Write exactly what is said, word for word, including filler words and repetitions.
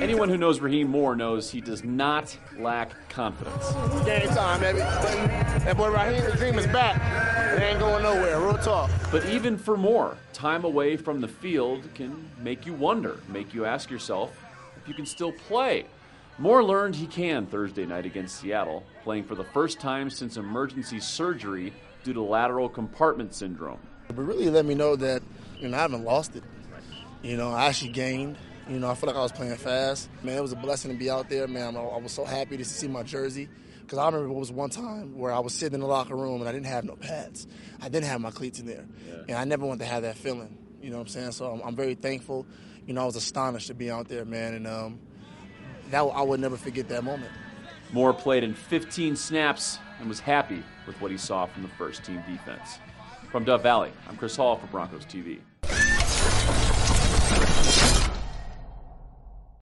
Anyone who knows Raheem Moore knows he does not lack confidence. Game time, baby. That boy Raheem, the dream is back. It ain't going nowhere, real talk. But even for Moore, time away from the field can make you wonder, make you ask yourself if you can still play. Moore learned he can Thursday night against Seattle, playing for the first time since emergency surgery due to lateral compartment syndrome. But really let me know that, you know, I haven't lost it. You know, I actually gained. You know, I feel like I was playing fast. Man, it was a blessing to be out there, man. I, I was so happy to see my jersey. Because I remember it was one time where I was sitting in the locker room and I didn't have no pads. I didn't have my cleats in there. Yeah. And I never wanted to have that feeling. You know what I'm saying? So I'm, I'm very thankful. You know, I was astonished to be out there, man. And um, that I would never forget that moment. Moore played in fifteen snaps and was happy with what he saw from the first team defense. From Dove Valley, I'm Chris Hall for Broncos T V.